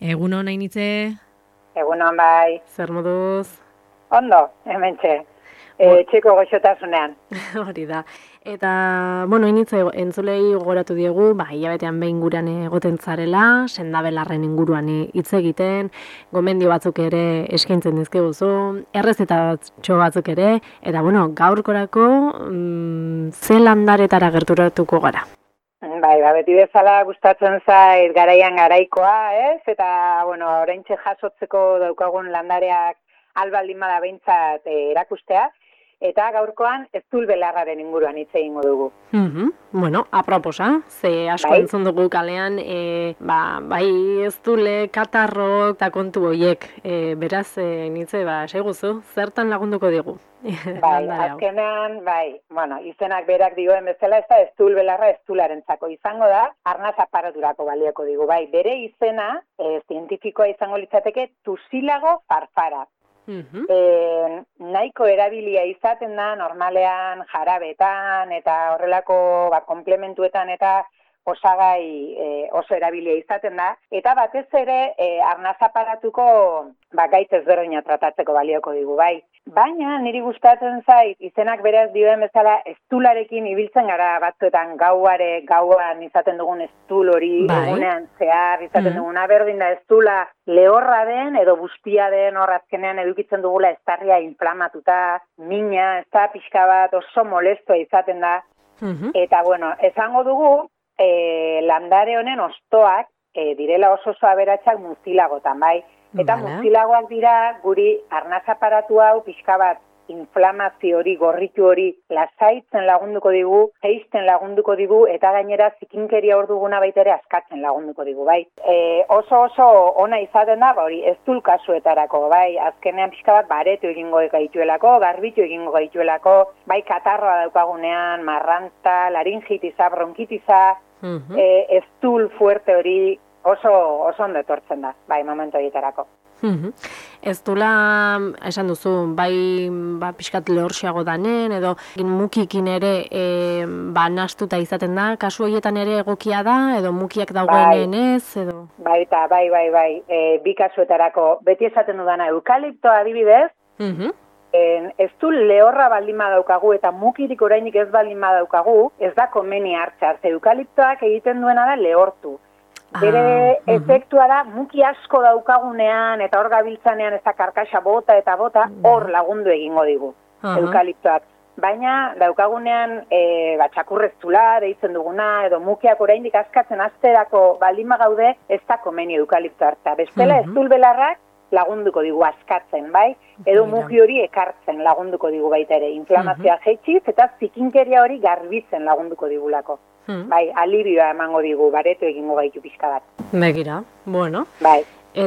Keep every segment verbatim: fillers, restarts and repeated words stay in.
Egun hona initze, Egunon bai. zer moduz? Ondo, hementxe. E, Bo- txiko goxotasunean. Hori da. Eta, bueno, initze entzulei gogoratu diegu, ba, hilabetean behin gurean egoten zarela, sendabelarren inguruan hitz egiten, gomendio batzuk ere eskaintzen dizkiguzu, errezetatxo batzuk ere, eta, bueno, gaurkorako mm, ze landaretara gerturatuko gara. Bai, ba, beti bezala gustatzen zait garaian garaikoa, ez? Eta, bueno, oraintxe jasotzeko daukagun landareak albaldin bada behintzat e, erakustea, eta gaurkoan eztul belarraren inguruan hitz egingo dugu. Mhm. Bueno, aproposa, ze asko Bai. entzun dugu kalean, e, ba, bai eztule, katarro eta kontu horiek, e, beraz, e, nitze, ba, seguzu, zertan lagunduko digu? Bai, Landare hau. azkenean, bai, bueno, izenak berak dioen bezala, ez da eztul belarra eztularentzako izango da, arnaz aparaturako balioko digu, bai, bere izena, e, zientifikoa izango litzateke, tusilago farfara. Mhm. E, nahiko erabilia izaten da normalean jarabetan eta horrelako ba, komplementuetan eta osagai e, oso erabilia izaten da. Eta batez ere e, arnaz aparatuko ba, gaitz ezberdina tratatzeko balioko digu, bai. Baina niri gustatzen zait izenak beraz dioen bezala eztularekin ibiltzen gara batzuetan gauare, gauan izaten dugun eztul hori, Bai. egunean zehar izaten Mm. duguna berdin da eztula lehorra den edo bustia den hor azkenean edukitzen dugula eztarria inflamatuta, mina, ez da pixka bat oso molestoa izaten da. Mhm. Eta bueno, esango dugu e, landare honen ostoak e, direla oso oso aberatsak muzilagotan, bai. Eta Vale. muzilagoak dira guri arnaz aparatu hau pixka bat inflamazio hori, gorritu hori lasaitzen lagunduko digu, jeisten lagunduko digu eta gainera zikinkeria hor duguna baita ere askatzen lagunduko digu, bai. E, oso oso ona izaten da, ba, hori eztul kasuetarako, bai. Azkenean pixka bat baretu egingo gaituelako, garbitu egingo gaituelako, bai katarroa daukagunean, marrantza, laringitiza, bronkitiza, Mhm. e, eztul fuerte hori oso oso ondo etortzen da, bai, momentu horietarako. Mhm. Ez dula, esan duzu, bai ba, pixkat lehorxiago danen, edo mukikin ere e, ba, nastuta izaten da, kasu horietan ere egokia da, edo mukiak dagoenen ez, edo... Bai, eta bai, bai, bai, e, bi kasuetarako, beti esaten dudana, eukaliptoa adibidez, Mhm. en, ez du lehorra baldin badaukagu eta mukirik orainik ez baldin badaukagu, ez da komeni hartzea, ze eukaliptoak egiten duena da lehortu. Bere Ah, mhm. efektua da, muki asko daukagunean eta hor gabiltzanean ez da karkaxa bota eta bota, hor lagundu egingo digu, Aha. eukaliptoak. Baina daukagunean e, ba, txakurreztula deitzen duguna, edo mukiak oraindik askatzen asterako baldin bagaude, ez da komeni eukalipto hartza. Bestela Mhm. eztul belarrak lagunduko digu askatzen, bai? Edo Mira. muki hori ekartzen lagunduko digu baita ere, inflamazioa jeitsiz eta zikinkeria hori garbitzen lagunduko digulako. Mhm. Bai, alibioa emango digu, baretu egingo gaitu pixka bat. Begira, bueno. Bai.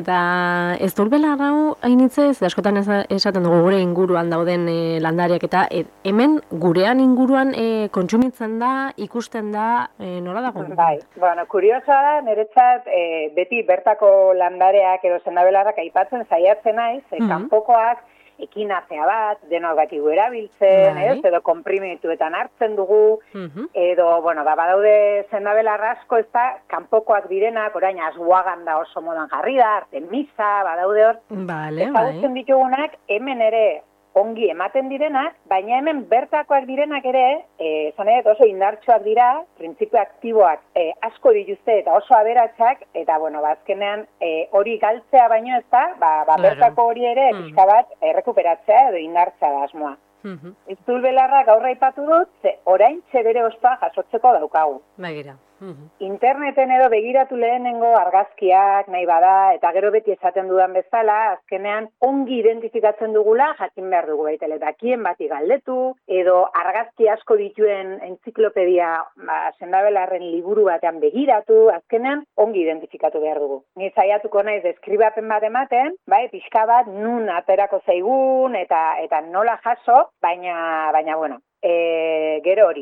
Eta ez durbela hau hainitze, ze askotan eza- esaten dugu gure inguruan dauden e, landariak, eta e, hemen gurean inguruan e, kontsumitzen da, ikusten da, e, nola dago? Bai, bueno, kuriosoa da, niretzat e, beti bertako landareak edo sendabelarrak aipatzen saiatzen naiz, e, Mhm. kanpokoak ekinazea bat, denok bakigu erabiltzen, Bai. ez, edo konprimituetan hartzen dugu, Mhm. edo, bueno, ba, badaude sendabelar asko, ez da, kanpokoak direnak, orain asguagan da oso modan jarri da, Artemisa, badaude hor, Vale, ezagutzen bai. ditugunak hemen ere ongi ematen direnak, baina hemen bertakoak direnak ere, eh, esan edo oso indartsuak dira, printzipio aktiboak eh, asko dituzte eta oso aberatsak, eta bueno, bazkenean eh, hori galtzea baino ez da, ba, ba Claro. bertako hori ere Mm. pixka bat errekuperatzea edo indartzea da asmoa. Mhm. Eztul belarra gaur aipatu dut, ze oraintxe bere ostoa jasotzeko daukagu. Begira. Mhm. Interneten edo begiratu lehenengo argazkiak nahi bada, eta gero beti esaten dudan bezala, azkenean ongi identifikatzen dugula, jakin behar dugu baitele, dakien bati galdetu, edo argazki asko dituen entziklopedia ba, sendabelarren liburu batean begiratu, azkenean ongi identifikatu behar dugu. Ni saiatuko naiz deskribapen bat ematen, bai, pixka bat nun aterako zaigun eta eta nola jaso, baina, baina bueno, e, gero hori.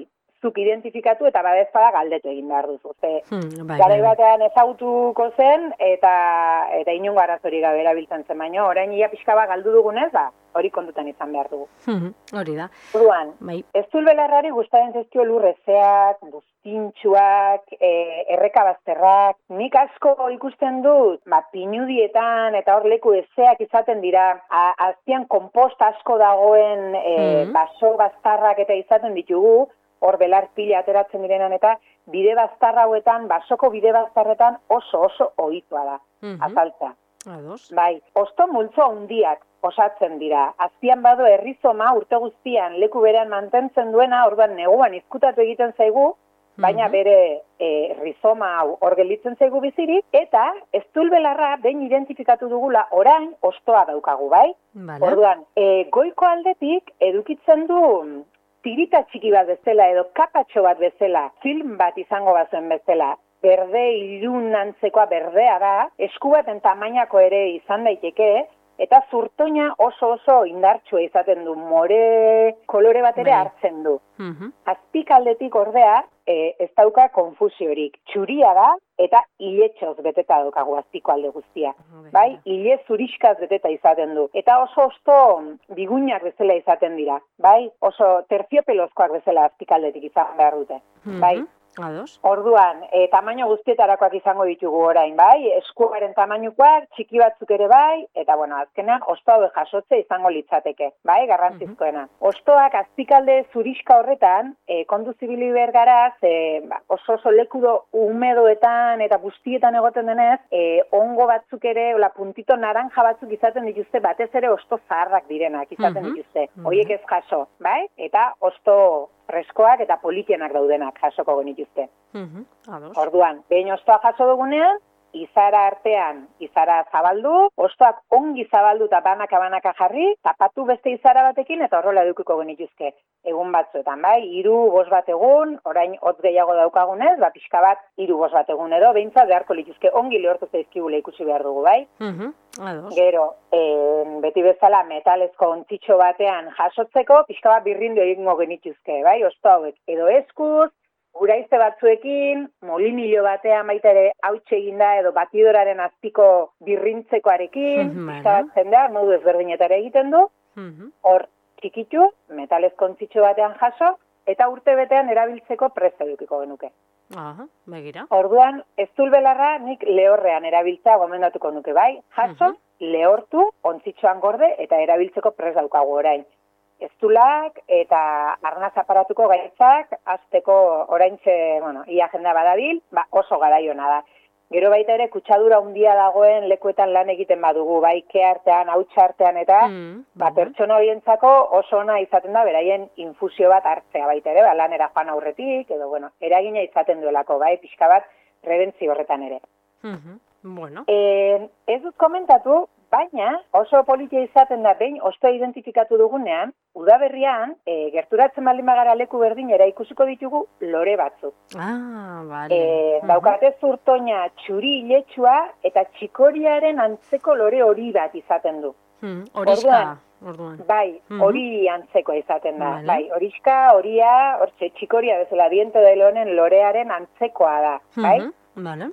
zuk identifikatu eta badezpada galdetu egin behar duzu. Ze, hmm, bai, garai bai, bai. batean ezagutuko zen eta eta inongo arazorik gabe erabiltzen zen, baino orain ia pixka bat galdu dugunez, ba, hori kontutan izan behar dugu. Hmm, hori da. Orduan, Bai. ez belarrari gustatzen zaizkio lurrezeak, buztintxuak, e, errekabazterrak, nik asko ikusten dut, ba, pinudietan eta hor leku ezeak izaten dira, a, azpian kompost asko dagoen e, Mhm. baso baztarrak eta izaten ditugu, hor belar pila ateratzen direnan eta bide baztar hauetan, basoko bide baztarretan oso oso ohitua da, Mhm. azaltza. Ados. Bai, osto multzo handiak osatzen dira. Azpian bado herrizoma urte guztian leku berean mantentzen duena, orduan neguan izkutatu egiten zaigu, baina Mhm. bere e, rizoma hau hor gelditzen zaigu bizirik, eta eztulbelarra behin identifikatu dugula orain ostoa daukagu, bai? Vale. Orduan, e, goiko aldetik edukitzen du tirita txiki bat bezala edo kapatxo bat bezala, film bat izango bazuen bezala, berde ilun antzekoa berdea da, esku baten tamainako ere izan daiteke, eta zurtoina oso oso indartsua izaten du, more kolore bat ere Bai. hartzen du. Mhm. Azpikaldetik ordea, e, ez dauka konfusiorik. Txuria da eta iletxoz beteta daukagu azpiko alde guztia. Bai, ile zuriskaz beteta izaten du. Eta oso osto bigunak bezala izaten dira. Bai, oso terziopelozkoak bezala azpikaldetik izan behar dute. Mhm. Bai. Ados. Orduan, e, tamaino guztietarakoak izango ditugu orain, bai, eskuaren tamainukoak, txiki batzuk ere bai, eta bueno, azkenean osto hauek jasotze izango litzateke, bai, garrantzizkoena. Ostoak azpikalde zuriska horretan, e, kontu zibili bergaraz, e, ba, oso oso lekudo umedoetan eta guztietan egoten denez, e, ongo batzuk ere, ola puntito naranja batzuk izaten dituzte, batez ere osto zaharrak direnak izaten Mhm. dituzte, horiek ez jaso, bai, eta osto freskoak eta politienak daudenak jasoko genituzte. Mhm. Ados. Orduan, behin ostoa jaso dugunean, izara artean, izara zabaldu, ostoak ongi zabaldu eta banaka-banaka jarri, tapatu beste izara batekin eta horrela edukiko genituzke egun batzuetan, bai, hiru bost bat egun, orain hotz gehiago daukagunez, ba, pixka bat, hiru bost bat egun edo, behintzat beharko lituzke ongi lehortu zaizkigula ikusi behar dugu, bai. Mhm. Ados. Gero, en, beti bezala metalezko ontzitxo batean jasotzeko, pixka bat birrindu egingo genituzke, bai, osto hauek, edo eskuz, guraize batzuekin, molinilo batean baita ere hautsi eginda edo batidoraren azpiko birrintzekoarekin, Mhm, pixka vale. bat jendea, modu ezberdinetara egiten du, Mhm. hor txikitu, metalezko ontzitxo batean jaso, eta urte betean erabiltzeko prest edukiko genuke. Aha, begira. Orduan, eztulbelarra nik lehorrean erabiltzea gomendatuko nuke, bai? Jaso, Mhm. lehortu, ontzitxoan gorde eta erabiltzeko prest daukagu orain. Eztulak eta arnaz aparatuko gaitzak, azteko oraintxe, bueno, ia jendea badabil, ba, oso garaiona da. Gero baita ere, kutsadura handia dagoen lekuetan lan egiten badugu, bai, ke artean, hautsa artean eta, Mhm. ba, Vale. pertsona horientzako oso ona izaten da, beraien infusio bat hartzea baita ere, ba, lanera joan aurretik, edo, bueno, eragina izaten duelako, bai, pixka bat, prebentzio horretan ere. Mhm. Bueno. E, ez dut komentatu, baina oso politia izaten da behin ostoa identifikatu dugunean, udaberrian, e, gerturatzen baldin bagara leku berdinera ikusiko ditugu lore batzuk. Ah, vale. E, Mhm. daukate zurtoina txuri iletsua eta txikoriaren antzeko lore hori bat izaten du. Mhm. Horiska, Orduan, orduan. Bai, Mhm. hori antzekoa izaten da. Vale. Bai, horiska, horia, hortxe, txikoria bezala, diente de leonen lorearen antzekoa da. Bai? Mhm. Vale.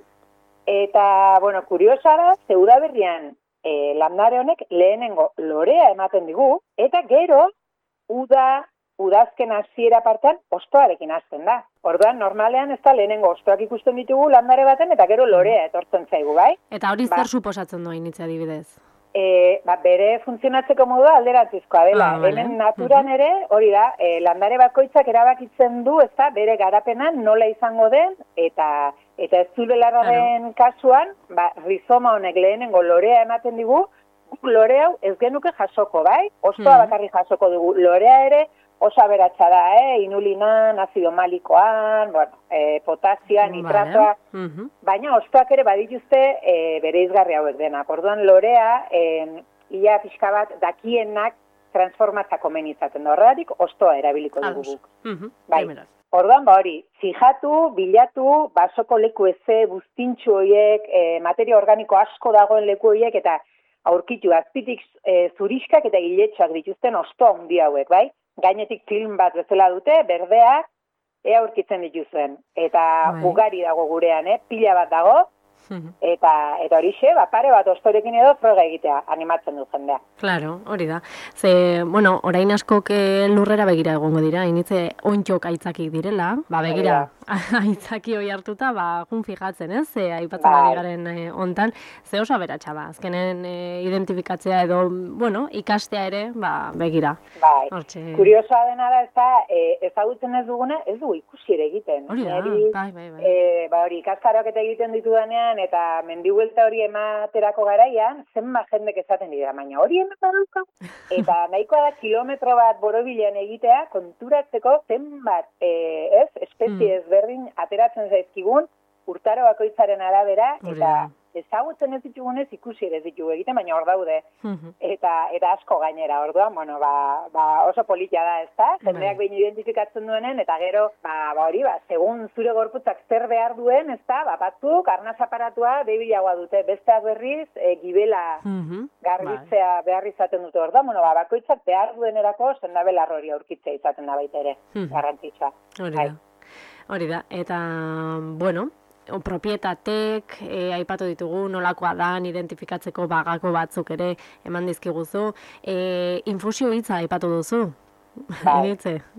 Eta, bueno, kuriosa da, ze udaberrian e, landare honek lehenengo lorea ematen digu, eta gero, uda, udazken hasiera partean, ostoarekin hasten da. Orduan, normalean ez da lehenengo ostoak ikusten ditugu landare baten, eta gero lorea etortzen zaigu, bai? Eta hori Ba. zer suposatzen du initza adibidez? E, ba, bere funtzionatzeko modua alderantzizkoa dela. Ah, vale. Hemen naturan Mhm. ere, hori da, e, landare bakoitzak erabakitzen du, ez da, bere garapenan nola izango den, eta eta eztulbelarraren kasuan, ba, rizoma honek lehenengo lorea ematen digu, guk lore hau ez genuke jasoko, bai? Ostoa Mhm. bakarrik jasoko dugu. Lorea ere oso aberatsa da, eh? Inulinan, azido malikoan, bueno, e, potasia, nitratoa, Vale. Mhm. baina ostoak ere badituzte e, bereizgarri hauek denak. Orduan lorea, e, ia pixka bat dakienak transformatzako men izaten da. Horregatik ostoa erabiliko dugu Ados. guk. Mhm. Bai. Primeraz. Orduan, ba hori, fijatu, bilatu, basoko leku eze, buztintxu horiek, e, materia organiko asko dagoen leku horiek, eta aurkitu azpitik e, zuriskak eta iletxoak dituzten osto handi hauek, bai? Gainetik film bat bezala dute, berdeak, ea aurkitzen dituzuen. Eta Bai. ugari dago gurean, eh? Pila bat dago, eta eta horixe, ba, pare bat ostorekin edo froga egitea animatzen du jendea. Claro, hori da. Ze, bueno, orain askok eh, lurrera begira egongo dira, initze ontxok aitzakik direla, ba begira, aitzaki hoi hartuta, ba, jun fijatzen, ez? Ze, aipatzen ari garen eh, ontan, ze oso aberatsa da, azkenen eh, identifikatzea edo, bueno, ikastea ere, ba, begira. Bai, Hortxe... kuriosoa dena da, ez da, e, ezagutzen ez duguna, ez du ikusi ere egiten. Hori da, Neri, bai, bai, bai. E, ba hori, ikastaroak eta egiten ditudanean, eta mendibuelta hori ematerako garaian, zenba jendek esaten dira, baina hori hemen badaukagu. Eta nahikoa da kilometro bat borobilean egitea, konturatzeko zenbat, e, ez, espezie ezberdin ateratzen zaizkigun, urtaro bakoitzaren arabera, eta ezagutzen ez ditugunez ikusi ere ez ditugu egiten, baina hor daude. Eta, eta asko gainera, orduan, bueno, ba, ba oso politia da, ez da? Jendeak behin identifikatzen duenen, eta gero, ba, ba hori, ba, segun zure gorputzak zer behar duen, ez da, ba, batzuk, arnaz aparatua debilagoa dute, besteak berriz, e, gibela garbitzea behar izaten dute, orduan, bueno, ba, bakoitzak behar duenerako sendabelar hori aurkitzea izaten da baita ere, garrantzitsua. Hori da, hori da, eta, bueno, propietatek, e, aipatu ditugu, nolakoa dan, identifikatzeko bagako batzuk ere eman dizkiguzu. E, infusio hitza aipatu duzu? Bai.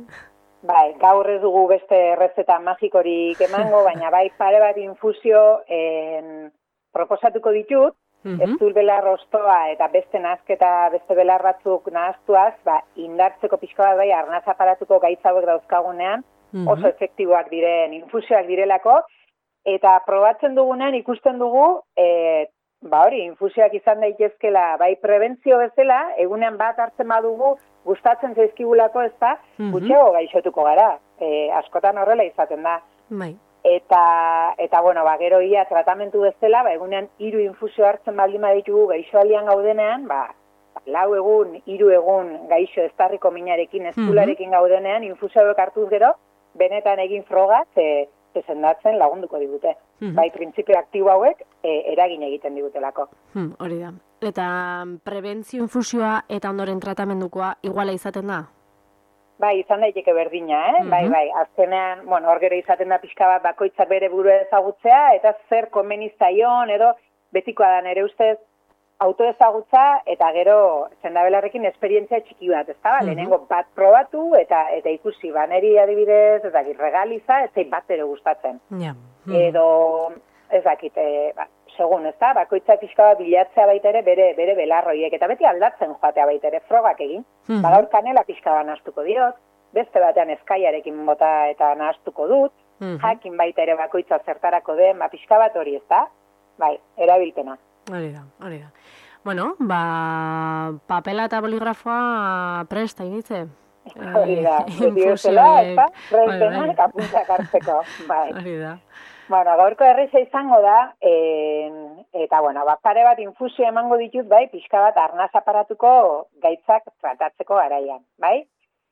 Bai, gaur ez dugu beste errezeta magikorik emango, baina bai pare bat infusio en, proposatuko ditut, ez dut belar ostoa eta beste nazketa, beste belar batzuk nahaztuaz, ba, indartzeko pixka bat bai arnaz aparatuko gaitz hauek dauzkagunean, oso efektiboak diren infusioak direlako, eta probatzen dugunean ikusten dugu, e, ba hori, infusioak izan daitezkela, bai prebentzio bezala, egunean bat hartzen badugu, gustatzen zaizkigulako ez da, gutxego gaixotuko gara. E, askotan horrela izaten da. Bai. Eta, eta bueno, ba, gero ia tratamentu bezala, ba, egunean hiru infusio hartzen baldin baditugu gaixoaldian gaudenean, ba, lau egun, hiru egun gaixo estarriko minarekin, ezkularekin gaudenean, infusio hauek hartuz gero, benetan egin froga, ze, sendatzen lagunduko digute. Bai, printzipio aktibo hauek e, eragin egiten digutelako. Hori da. Eta prebentzio infusioa eta ondoren tratamendukoa iguala izaten da? Bai, izan daiteke berdina, eh? Bai, bai, azkenean, bueno, hor gero izaten da pixka bat bakoitzak bere burua ezagutzea, eta zer komenizaion, edo betikoa da nere ustez, autoezagutza eta gero sendabelarrekin esperientzia txiki bat, ezta? Uh -huh. Lehenengo bat probatu eta eta ikusi baneri adibidez, ez dakit regaliza, ez zait bat ere gustatzen. Yeah. Uh -huh. Edo, ez dakit, e, ba, segun, ezta? Bakoitza pixka bat bilatzea baita ere bere bere belarroiek eta beti aldatzen joatea baita ere frogak egin. Uh -huh. Ba, gaur kanela pixka bat nahaztuko diot, beste batean eskaiarekin bota eta nahaztuko dut, uh -huh. jakin baita ere bakoitza zertarako den, ba, pixka bat hori, ezta? Bai, erabilpena. Hori da, hori da. Bueno, ba, papela eta boligrafoa presta, initze? Hori da, infusioak, eta prest denak apuntak hartzeko, bai. Hori da. Bueno, gaurko erreza izango da, en, eta, bueno, ba, pare bat infusio emango ditut, bai, pixka bat arnaz aparatuko gaitzak tratatzeko garaian, bai?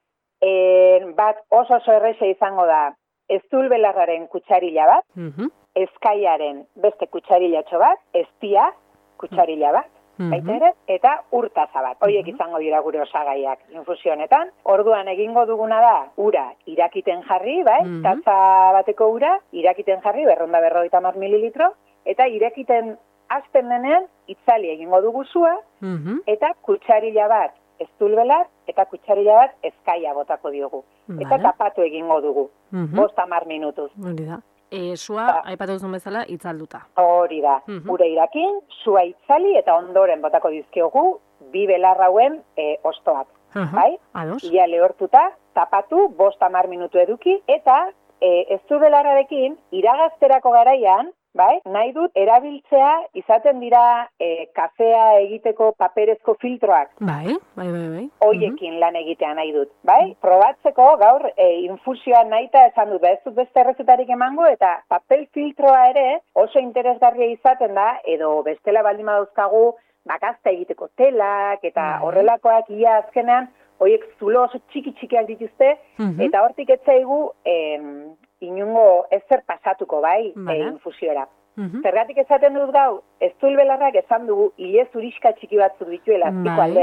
En, bat oso oso erreza izango da, eztul belarraren kutsarila bat, uh -huh. eskaiaren beste kutsarilatxo bat, eztia kutsarila bat, uh -huh. baita ere, eta urtaza bat. Horiek uh -huh. izango dira gure osagaiak infusionetan. Orduan egingo duguna da, ura irakiten jarri, bai, uh -huh. tatza bateko ura, irakiten jarri, berronda berrogeita hamar mililitro, eta irakiten hasten denean, itzali egingo dugu zua, uh -huh. eta kutsarila bat eztulbelar, eta kutsarila bat eskaia botako diogu. Vale. Eta tapatu egingo dugu, uh -huh. bost hamar minutuz. Hori da. E, sua, aipatu duzun bezala, itzalduta. Hori da. Uh -huh. Ure irakin, sua itzali, eta ondoren botako dizkiogu, bi belar hauen e, ostoak. Uh -huh. Bai? Ados. Ia lehortuta, tapatu, bost hamar minutu eduki, eta e, eztulbelarrarekin, iragazterako garaian, bai, nahi dut erabiltzea izaten dira e, kafea egiteko paperezko filtroak. Bai, bai, bai, bai. Hoiekin uh -huh. lan egitea nahi dut, bai? Probatzeko gaur e, infusioa nahita esan dut, ez dut beste errezetarik emango, eta papel filtroa ere oso interesgarria izaten da, edo bestela baldin badauzkagu bakazta egiteko telak, eta horrelakoak ia azkenean, hoiek zulo oso txiki-txikiak dituzte, uh -huh. eta hortik etzaigu em, inungo ezer pasatuko, bai, e, infusiora. Uh -huh. Zergatik esaten dut gau, eztulbelarrak esan dugu, ile zuriska txiki batzuk dituela azpiko aldean,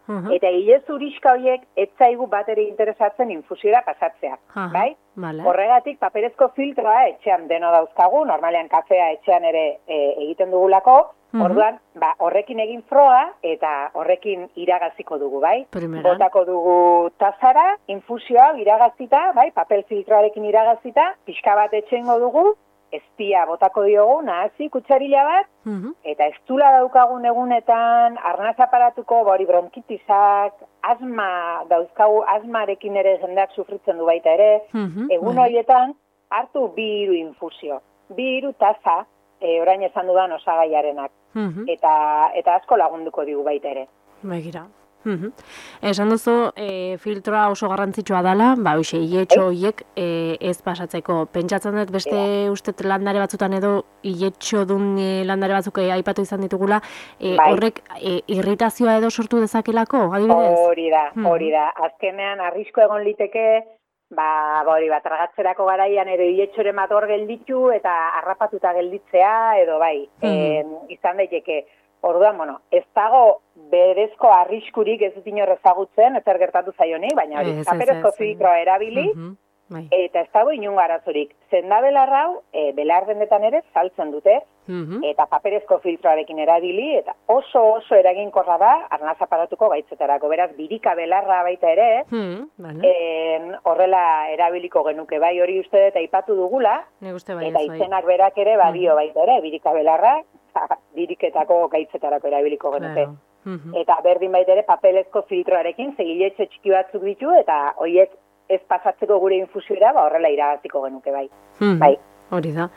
Uh-huh. Eta ile zurixka horiek ez zaigu bat ere interesatzen infusiora pasatzea, Uh-huh. bai? Vale. Horregatik paperezko filtroa etxean deno dauzkagu, normalean kafea etxean ere e, egiten dugulako, Mhm. orduan, ba, horrekin egin froga eta horrekin iragaziko dugu, bai? Primeran. Botako dugu tazara, infusioa iragazita, bai? Papel filtroarekin iragazita, pixka bat etxengo dugu, eztia botako diogu, nahasi, kutsarila bat, Mhm. eta estula daukagun egunetan, arnaz aparatuko, ba, hori bronkitisak, asma dauzkagu, asmarekin ere jendeak sufritzen du baita ere, Mhm. egun Bai. horietan hartu bi hiru infusio, bi hiru taza, e, orain esan dudan osagaiarenak, Mhm. eta eta asko lagunduko digu baita ere. Begira. Mhm. Esan duzu, e, filtroa oso garrantzitsua dela, ba, hoxe, iletxo horiek e, ez pasatzeko. Pentsatzen dut beste ustet landare batzutan edo iletxo dun e, landare batzuk e, aipatu izan ditugula, e, Bai. horrek e, irritazioa edo sortu dezakelako, adibidez? Hori da, Mhm. hori da. Azkenean, arrisko egon liteke, ba, ba, hori, ba, tragatzerako garaian ere iletxoren bat hor gelditu eta harrapatuta gelditzea, edo bai, Mhm. e, izan daiteke. Orduan, bueno, ez dago berezko arriskurik ez dut inor ezagutzen, ezer gertatu zaionik, baina hori, Ez, ez, paperezko ez, filtroa erabili, Mhm. Bai. eta ez dago inungo arazorik. Zendabelar hau, e, belar dendetan ere saltzen dute, Mhm. eta paperezko filtroarekin erabili, eta oso oso eraginkorra da, arnaz aparatuko gaitzetarako. Beraz, birika belarra baita ere, Mhm. Bale. en, horrela erabiliko genuke, bai hori uste dut aipatu dugula, Nik uste bai eta ez bai. izenak berak ere badio baita ere, birika belarra, biriketako gaitzetarako erabiliko genuke. Claro. Mhm. Eta berdin baita ere papelezko filtroarekin, zegiletxo txiki batzuk ditu, eta horiek ez pasatzeko gure infusioera, ba horrela iragaziko genuke bai. Mhm. Bai. Hori da.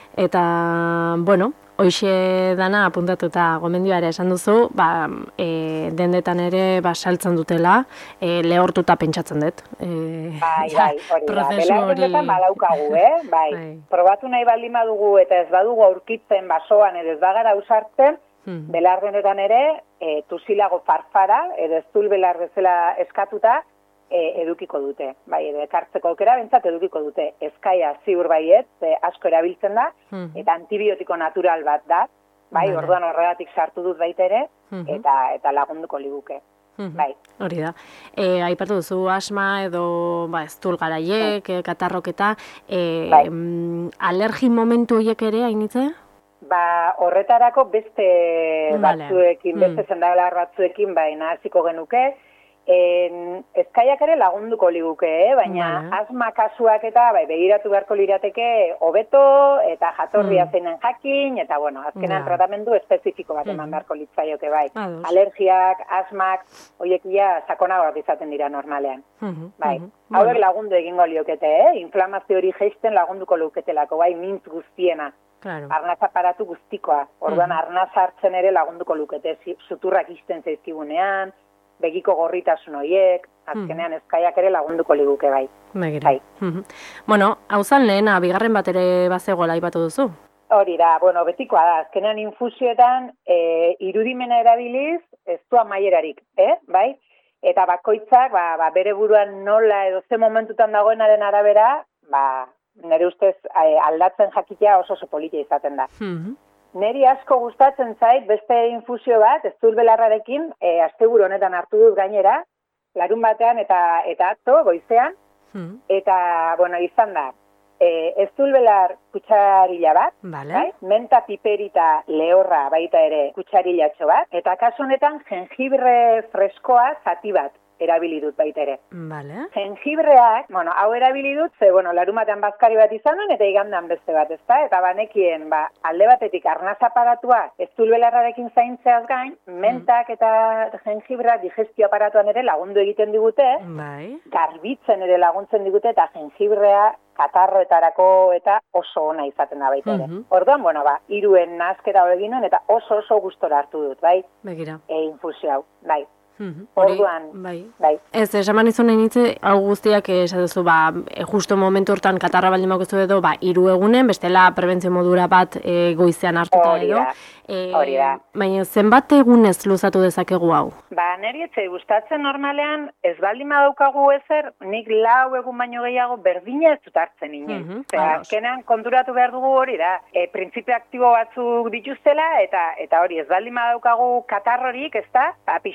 Eta, bueno, hoxe dana apuntatuta gomendioa ere esan duzu, ba, e, dendetan ere ba, saltzen dutela, e, lehortuta pentsatzen dut. E, Bai, ja, bai, hori da. prozesu Belardendetan badaukagu, eh? Bai. Bai. Probatu nahi baldin badugu eta ez badugu aurkitzen basoan edo ez bagara usartzen, Mhm. belardenetan ere, e, tuzilago farfara, edo eztul belar bezala eskatuta, e, edukiko dute. Bai, edo ekartzeko aukera bentsat edukiko dute. Ezkaia ziur baiet, e, asko erabiltzen da, Mhm. eta antibiotiko natural bat da, bai, Vale. orduan horregatik sartu dut baita ere, Mhm. eta eta lagunduko liguke. Mhm. Bai. Hori da. E, aipatu duzu asma edo ba, eztul garaiek, e, katarroketa, e, Bai. mm, alergi momentu horiek ere, hainitze? Ba, horretarako beste Vale. batzuekin, Mm. beste zendabelar batzuekin, bai, nahaziko genuke. En, ezkaiak ere lagunduko liguke, eh? Baina Vale. asma kasuak eta bai, begiratu beharko lirateke hobeto eta jatorria Mm. zeinen jakin, eta bueno, azkenan Ja. tratamendu espezifiko bat eman Mhm. beharko litzaioke, bai. Ados. Alergiak, asmak, horiek ja sakonagoak izaten dira normalean. Mhm. Bai, Mhm. hauek Bueno, lagundu egingo liokete, eh? Inflamazio hori jeisten lagunduko luketelako, bai, mintz guztiena. claro. Arnaz aparatu guztikoa. Orduan Mhm. arnaz hartzen ere lagunduko lukete, zi- suturrak izten zaizkigunean, begiko gorritasun horiek, azkenean ezkaiak ere lagunduko liguke bai. Begira. Bai. Mhm. Bueno, hau zan lehena, bigarren bat ere bazegoela aipatu duzu. Hori da, bueno, betikoa da, azkenean infusioetan e, irudimena erabiliz, ez du amaierarik, eh? Bai? Eta bakoitzak, ba, ba, bere buruan nola edo ze momentutan dagoenaren arabera, ba, nire ustez e, aldatzen jakitea oso oso politia izaten da. Mhm. Neri asko gustatzen zait beste infusio bat, eztul belarrarekin, e, asteburu honetan hartu dut gainera, larun batean eta eta atzo, goizean, Mhm. eta, bueno, izan da, e, eztul belar kutsarila bat, Vale. bai? Menta piperita lehorra baita ere kutsarilatxo bat, eta kasu honetan jengibre freskoa zati bat erabili dut baita ere. Vale. Jengibreak, bueno, hau erabili dut, ze, bueno, larumatean bazkari bat izan nuen, eta igandan beste bat, ezta? Eta banekien, ba, alde batetik arnaz aparatua eztul belarrarekin zaintzeaz gain, mentak eta jengibreak digestio aparatuan ere lagundu egiten digute, Bai. garbitzen ere laguntzen digute, eta jengibrea katarroetarako eta oso ona izaten da baita ere. Mhm. Orduan, bueno, ba, hiruen nahazketa hau egin nuen, eta oso oso gustora hartu dut, bai, Begira. e, infusio hau, bai, Mhm. Hori, orduan, bai. bai. Ez, esaman izan nahi nitze, hau guztiak esan duzu, ba, e, justo momentu hortan katarra baldin bakozu edo, ba, hiru egunen, bestela prebentzio modura bat e, goizean hartuta Hori edo. da, E, hori da. Baina zenbat egunez luzatu dezakegu hau? Ba, neri etzei gustatzen normalean, ez baldin badaukagu ezer, nik lau egun baino gehiago berdina ez dut hartzen inen. Mhm, Zer, ados. azkenean konturatu behar dugu hori da, e, printzipio aktibo batzuk dituztela, eta eta hori ez baldin badaukagu katarrorik, ez da, ba, pixka bat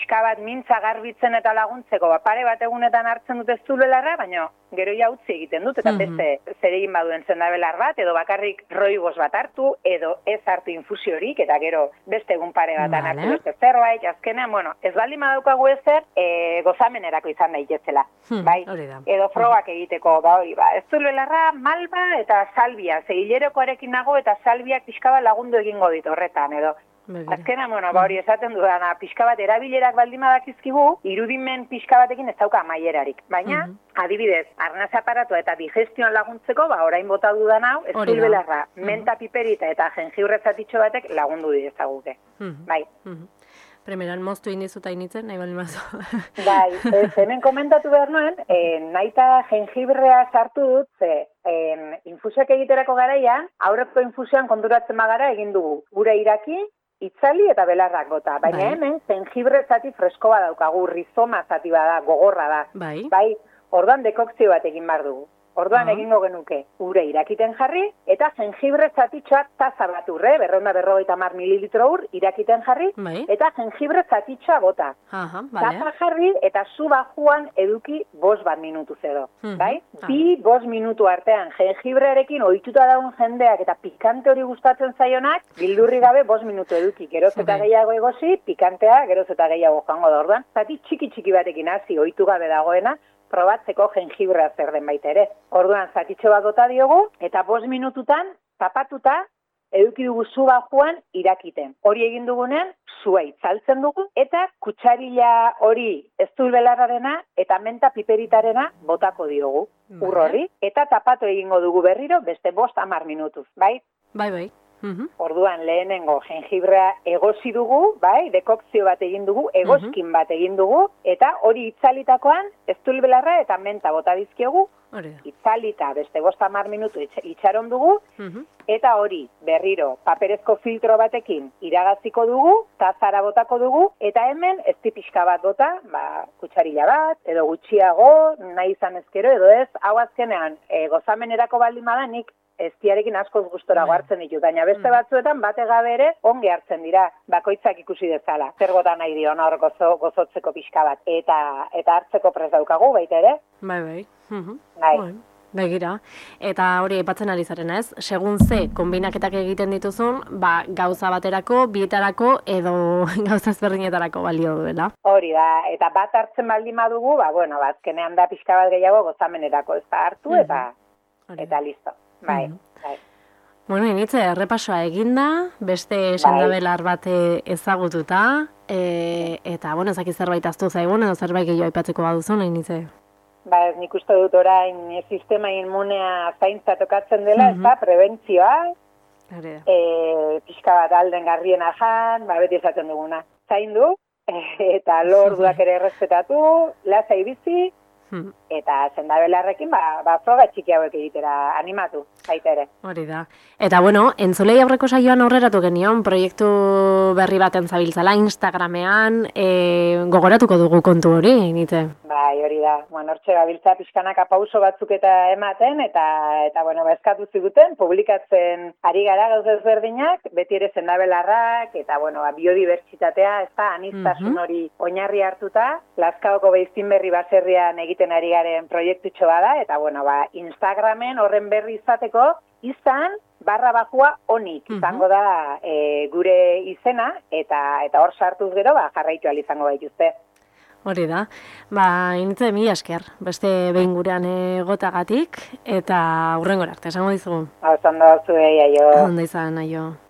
mintza garbitzen eta laguntzeko, ba, pare bat egunetan hartzen dute zubelarra, baina gero ja utzi egiten dut, eta beste zer egin baduen zendabelar bat, edo bakarrik roibos bat hartu, edo ez hartu infusiorik, eta gero beste egun pare batan Vale. hartu beste zerbait, azkenean, bueno, ez baldin badaukagu ezer, e, gozamenerako izan daitezela, Hmm, bai? hori da. Edo frogak egiteko, ba hori, ba, ez zubelarra, malba eta salbia, ze hilerokoarekin nago eta salbiak pixka bat lagundu egingo dit horretan, edo Begira. azkenan, bueno, ba hori esaten dudana, pixka bat erabilerak baldin badakizkigu, irudimen pixka batekin ez dauka amaierarik. Baina, adibidez, arnaz aparatua eta digestioan laguntzeko, ba orain bota dudan hau, ez Hori da. zubelarra, menta piperita eta jengibre zatitxo batek lagundu didezaguke. Mhm. Bai. Mhm. Primeran moztu indizuta initzen, nahi bali mazo. Bai, ez, hemen komentatu behar nuen, eh, naita jengibrea sartu dut, ze eh, infusioak egiterako garaian, aurreko infusioan konturatzen bagara egin dugu. Gure iraki, itzali eta belarrak bota. Baina Bai. hemen jengibre zati fresko bat daukagu, rizoma zati bada, gogorra da. Bai. Bai, orduan dekokzio bat egin behar dugu. Orduan Ah. egingo genuke ure irakiten jarri, eta jengibre zatitxoa taza bat urre, berreunda berrogeita mar mililitro ur, irakiten jarri, Bai. eta jengibre zatitxoa bota. Aha, bale. Taza jarri eta zu bajuan eduki bost bat minutu edo. Mhm. Bai? Ah. Bi bost minutu artean jengibrearekin ohituta daun jendeak eta pikante hori gustatzen zaionak, bildurri gabe bost minutu eduki. Geroz eta Bai. gehiago egosi, pikantea geroz eta gehiago joango da orduan. Zati txiki txiki batekin hasi ohitu gabe dagoena, probatzeko jengibrea zer den baita ere. Orduan zatitxo bat bota diogu eta bost minututan tapatuta eduki dugu zu bajuan irakiten. Hori egin dugunean, zua itzaltzen dugu, eta kutsarila hori ez belarrarena eta menta piperitarena botako diogu. Vale. Ur horri, eta tapatu egingo dugu berriro beste bost hamar minutuz, bai? Bai, bai. Mhm. Orduan lehenengo jengibrea egosi dugu, bai, dekokzio bat egin dugu, egoskin bat egin dugu, eta hori itzalitakoan ez belarra eta menta bota dizkiogu, Hori da. itzalita beste bost hamar minutu itx- itxaron dugu, Mhm. eta hori berriro paperezko filtro batekin iragaziko dugu, tazara botako dugu, eta hemen ezti pixka bat bota, ba, kutsarila bat, edo gutxiago, nahi izan ezkero, edo ez, hau azkenean, e, gozamenerako baldin bada nik eztiarekin askoz gustora Bai. hartzen ditut, baina beste batzuetan bate gabe ere ongi hartzen dira, bakoitzak ikusi dezala. Zer bota nahi dio hor gozo, gozotzeko pixka bat, eta eta hartzeko prest daukagu baita ere, Bai, bai. Mhm. Bai. Bueno, begira. Eta hori aipatzen ari zaren ez, segun ze konbinaketak egiten dituzun, ba, gauza baterako, bietarako edo gauza ezberdinetarako balio duela. hori da, eta bat hartzen baldin badugu, ba, bueno, ba, azkenean da pixka bat gehiago gozamenerako, ez da hartu, eta, Hori da. eta listo. Bai, Mhm. bai. Bueno, initze, errepasoa eginda, beste sendabelar bat eh, ezagututa, e, eta, bueno, ezaki zerbait aztu zaigun, edo zerbait gehiago aipatzeko baduzun, initze. Ba, ez nik uste dut orain eh, sistema inmunea zaintza tokatzen dela, Mhm. ez da, prebentzioa, Hori da. e, pixka bat alden garriena jan, ba, beti esaten duguna. Zaindu, eta lorduak ere errespetatu, lasai bizi, Hmm. eta sendabelarrekin, ba, ba froga txiki hauek egitera animatu, baita ere. Hori da. Eta bueno, entzulei aurreko saioan aurreratu genion, proiektu berri baten zabiltzala Instagramean, e, gogoratuko dugu kontu hori, initze. Bai, hori da. Bueno, hortxe gabiltza pixkanaka pauso batzuk eta ematen, eta, eta bueno, ba, eskatu ziguten, publikatzen ari gara gauza ezberdinak, beti ere sendabelarrak, eta, bueno, ba, biodibertsitatea, ez da, aniztasun hori oinarri hartuta, Lazkaoko Beiztin berri baserrian egiten ari garen proiektutxo bada, eta, bueno, ba, Instagramen horren berri izateko, izan, barra bajua onik izango da e, gure izena, eta eta hor sartuz gero, ba, jarraitu ahal izango gaituzte. Hori da. Ba, initze, mila esker, beste behin gurean egotagatik, eta hurrengora arte, esango dizugu. Hau, zondo zuei, aio. Ondo izan, aio.